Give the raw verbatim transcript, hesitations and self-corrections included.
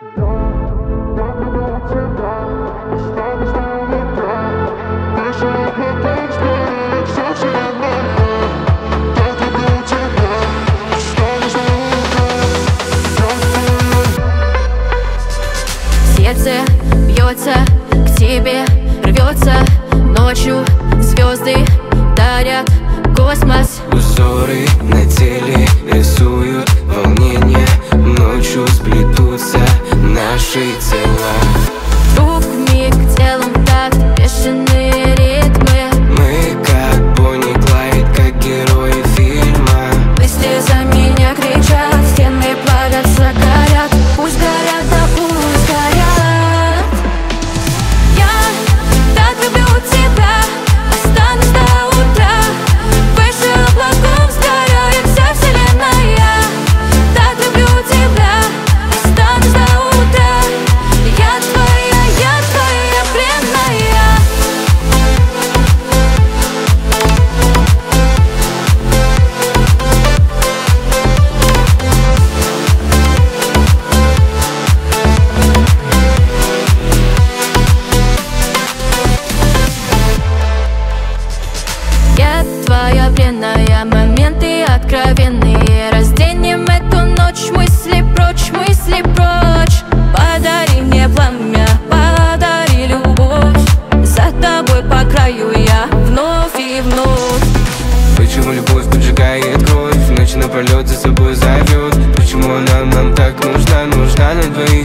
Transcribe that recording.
Сердце бьется, к тебе рвется. Ночью звезды дарят космос. Узоры на теле рисуют волнение. Ночью сплетутся наши тела. Вдруг вмиг телом так бешеные ритмы. Мы как Бонни и Клайд, как герои фильма. Мысли за меня кричат, стены плавятся, горят. Пусть горят, да пусть горят. Я так люблю тебя, останусь до утра. Выше облаков сгорает вся вселенная. Так люблю тебя, останусь до утра. Я твоя, я твоя пленная. Я твоя пленная, моменты откровенные. Разденем эту ночь, мысли прочь, мысли прочь. Подари мне пламя, подари любовь. За тобой по краю я вновь и вновь. Почему любовь поджигает кровь, ночь напролет за собой зовет? Почему она нам так нужна, нужна на двоих?